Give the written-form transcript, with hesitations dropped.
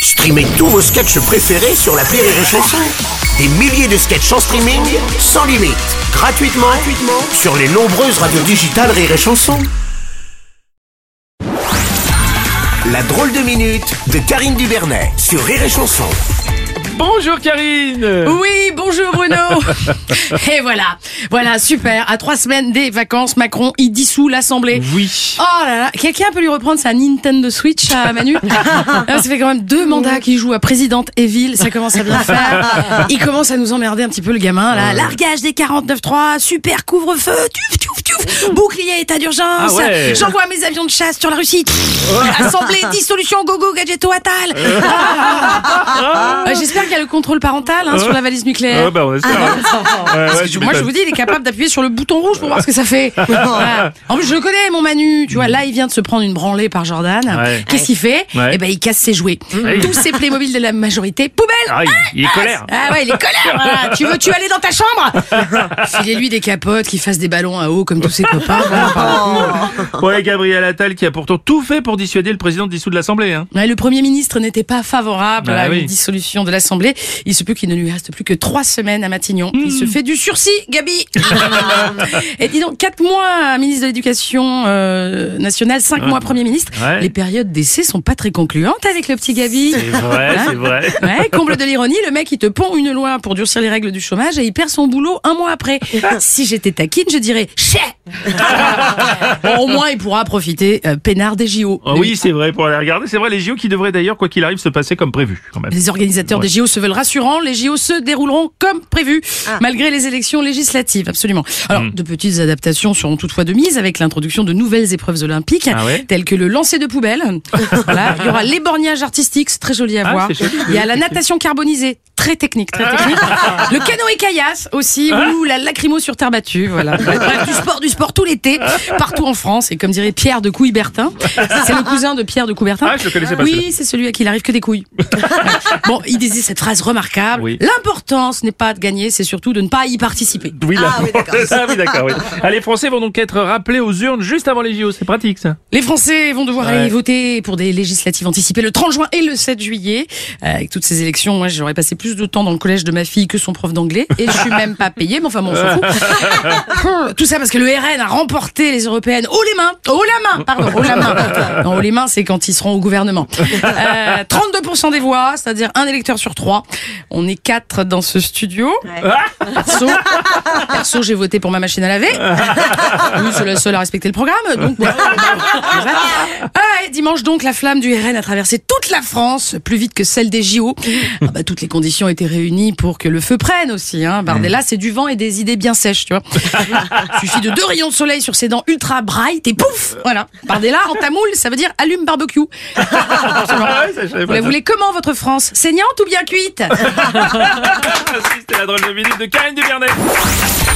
Streamez tous vos sketchs préférés sur l'appli Rire et Chanson. Des milliers de sketchs en streaming, sans limite, gratuitement sur les nombreuses radios digitales Rire et Chanson. La drôle de minute de Karine Dubernet sur Rire et Chanson. Bonjour Karine. Oui, bonjour Bruno. Et voilà, super. À 3 semaines des vacances, Macron, il dissout l'Assemblée. Oui. Oh là là, quelqu'un peut lui reprendre sa Nintendo Switch à Manu? Ça fait quand même 2 mandats qu'il joue à Présidente Evil, ça commence à bien faire. Il commence à nous emmerder un petit peu le gamin, là. Largage des 49.3, super couvre-feu, tuf, bouclier état d'urgence. Ah ouais. J'envoie mes avions de chasse sur la Russie. Assemblée, dissolution, gogo, gadgeto, atal. J'espère qu'il y a le contrôle parental sur la valise nucléaire. On espère. Moi je vous dis, il est capable d'appuyer sur le bouton rouge pour voir ce que ça fait. Voilà. En plus je le connais, mon Manu. Tu vois, là il vient de se prendre une branlée par Jordan. Ouais. Qu'est-ce qu'il fait? Ouais. Eh ben il casse ses jouets. Tous ses Playmobil de la majorité, poubelle. Ah, il est colère. Ah ouais, il est colère. Voilà. Tu aller dans ta chambre? Filez-lui des capotes qui fassent des ballons à eau comme tous ses copains. Ouais, Gabriel Attal qui a pourtant tout fait pour dissuader le président de dissoudre l'Assemblée. Ouais, le Premier ministre n'était pas favorable à une dissolution de l'Assemblée. Il se peut qu'il ne lui reste plus que 3 semaines à Matignon. Il se fait du sursis, Gabi. Et dis donc, 4 mois ministre de l'Éducation nationale, 5 mois Premier ministre. Ouais. Les périodes d'essai sont pas très concluantes avec le petit Gabi. C'est vrai, c'est vrai. Ouais, comble de l'ironie, le mec il te pond une loi pour durcir les règles du chômage et il perd son boulot 1 mois après. Si j'étais taquine, je dirais chais. Bon, au moins il pourra profiter peinard des JO. Oh, oui, c'est vrai, pour aller regarder. C'est vrai, les JO qui devraient d'ailleurs, quoi qu'il arrive, se passer comme prévu. Quand même. Les organisateurs des JO se veulent rassurants, les JO se dérouleront comme prévu, malgré les élections législatives, absolument. Alors, de petites adaptations seront toutefois de mise avec l'introduction de nouvelles épreuves olympiques, telles que le lancer de poubelle. Voilà. Il y aura l'éborgnage artistique, c'est très joli à voir. Il y a la natation carbonisée, très technique. Le canoë-caillasse aussi, ou la lacrymo sur terre battue, voilà. Bref, du sport tout l'été, partout en France. Et comme dirait Pierre de Coubertin, c'est le cousin de Pierre de Coubertin. Ah, je le connaissais pas. Oui, c'est celui à qui il arrive que des couilles. Bon, il disait cette phrase remarquable. Oui. L'important, ce n'est pas de gagner, c'est surtout de ne pas y participer. Oui, d'accord. Oui. Les Français vont donc être rappelés aux urnes juste avant les JO. C'est pratique, ça. Les Français vont devoir aller voter pour des législatives anticipées le 30 juin et le 7 juillet. Avec toutes ces élections, moi, j'aurais passé plus de temps dans le collège de ma fille que son prof d'anglais. Et je suis même pas payée, mais enfin, bon, on s'en fout. Tout ça parce que le RN a remporté les européennes haut les mains. Non, haut les mains, c'est quand ils seront au gouvernement. 32% des voix, c'est-à-dire 1 électeur sur 3. On est 4 dans ce studio. Perso, j'ai voté pour ma machine à laver. Oui, c'est la seule à respecter le programme. Donc, dimanche donc, la flamme du RN a traversé toute la France, plus vite que celle des JO. Toutes les conditions étaient réunies pour que le feu prenne aussi. Bardella, c'est du vent et des idées bien sèches, tu vois. Il suffit de 2 rayons de soleil sur ses dents ultra bright et pouf, voilà. Bardella, en tamoul, ça veut dire allume barbecue. Vous la voulez comment, votre France? Saignante ou bien cuite? C'était la drôle de minute de Karine Dubernet.